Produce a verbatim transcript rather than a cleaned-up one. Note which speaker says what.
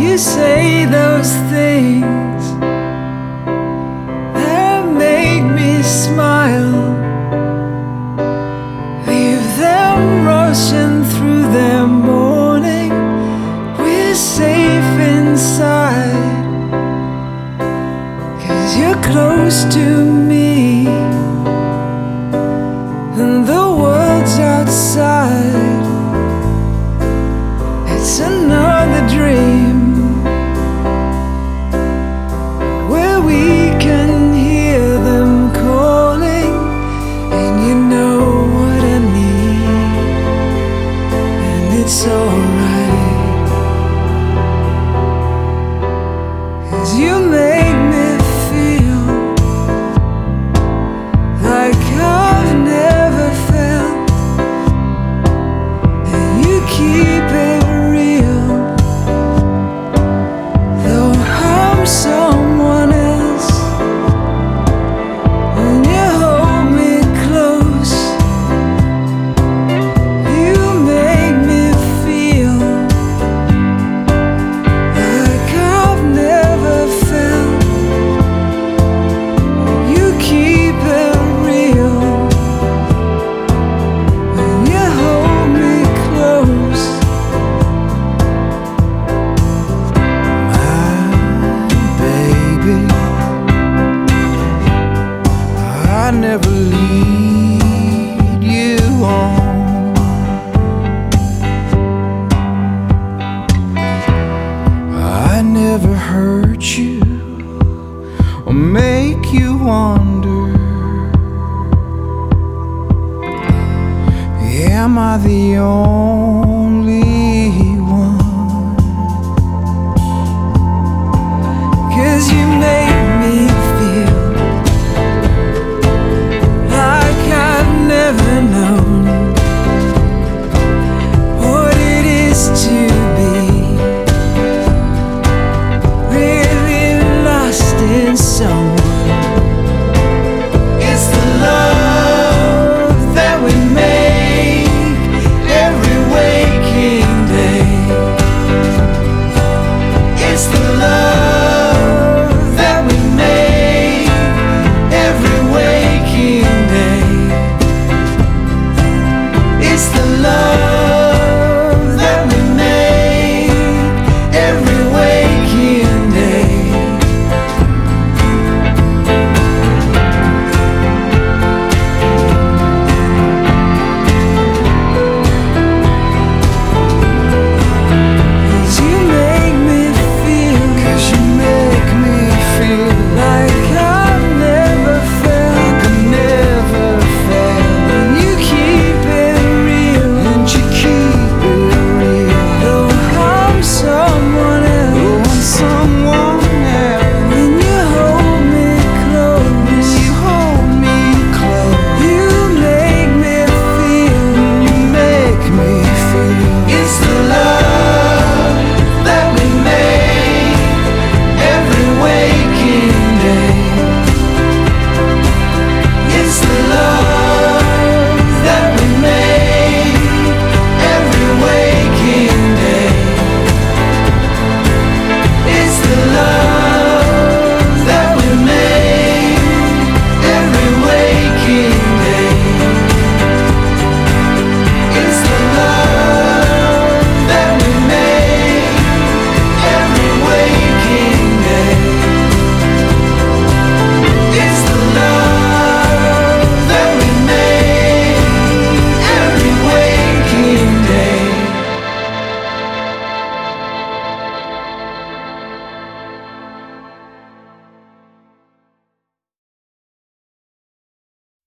Speaker 1: You say those things that make me smile. Leave them rushing through their morning. We're safe inside, 'cause you're close to me, and the world's outside. It's another dream where we can hear them calling, and you know what I need, and it's alright, 'cause you make me feel like I've never felt, and you keep it someone else. When you hold me close, you make me feel like I've never felt. You keep it real when you hold me close. I never lead you on. I never hurt you or make you wonder. Am I the only